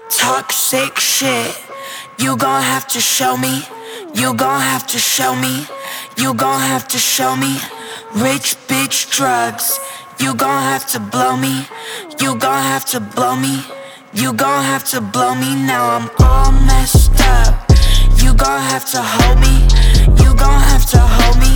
Toxic shit. You gon' have to show me. You gon' have to show me. You gon' have to show me. Rich bitch drugs. You gon' have to blow me. You gon' have to blow me. You gon' have to blow me. Now I'm all messed up. You gon' have to hold me. You gon' have to hold me.